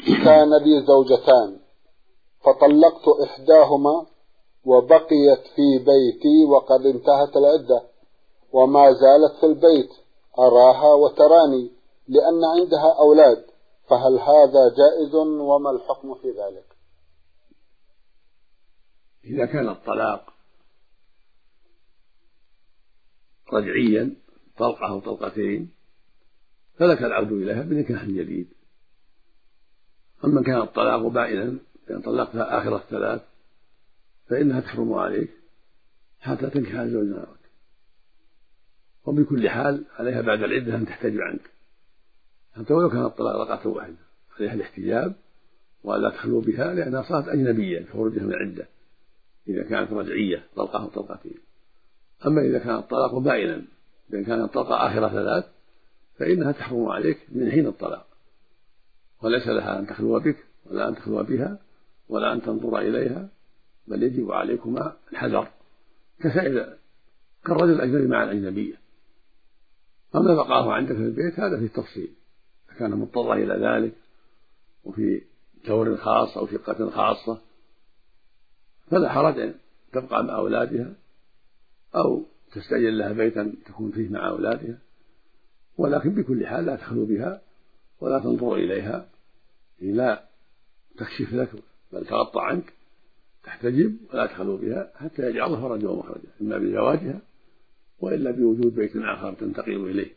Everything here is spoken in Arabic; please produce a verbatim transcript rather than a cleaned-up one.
كان لي زوجتان فطلقت إحداهما وبقيت في بيتي وقد انتهت العدة وما زالت في البيت أراها وتراني لأن عندها أولاد، فهل هذا جائز وما الحكم في ذلك؟ إذا كان الطلاق رجعيا طلقة أو طلقتين فلك العود إليها بنكاح جديد. أما كان الطلاق بائنا كان طلقتها آخر الثلاث فإنها تحرم عليك حتى تنكح زوجا غيرك، وبكل حال عليها بعد العدة أن تحتجب عنك حتى ولو كان الطلاق رقعة واحدة، عليها الاحتجاب ولا تخلو بها لأنها صارت أجنبية خروجها من العدة إذا كانت رجعية طلقة أو طلقتين. أما إذا كان الطلاق بائنا بأن كان الطلقة آخر ثلاث فإنها تحرم عليك من حين الطلاق، وليس لها أن تخلو بك ولا أن تخلو بها ولا أن تنظر إليها، بل يجب عليكما الحذر كسائر كالرجل الأجنبي مع الأجنبية. أما بقاه عندك في البيت هذا في التفصيل، إذا كان مضطر إلى ذلك وفي دور خاص أو شقة خاصة فلا حرج أن تبقى مع أولادها أو تستأجر لها بيتا تكون فيه مع أولادها، ولكن بكل حال لا تخلو بها ولا تنظر إليها، لا تكشف لك بل تغطى عنك، تحتجب ولا تخلو بها حتى يجعل الله فرجا ومخرجا، إما بزواجها وإلا بوجود بيت آخر تنتقل إليه.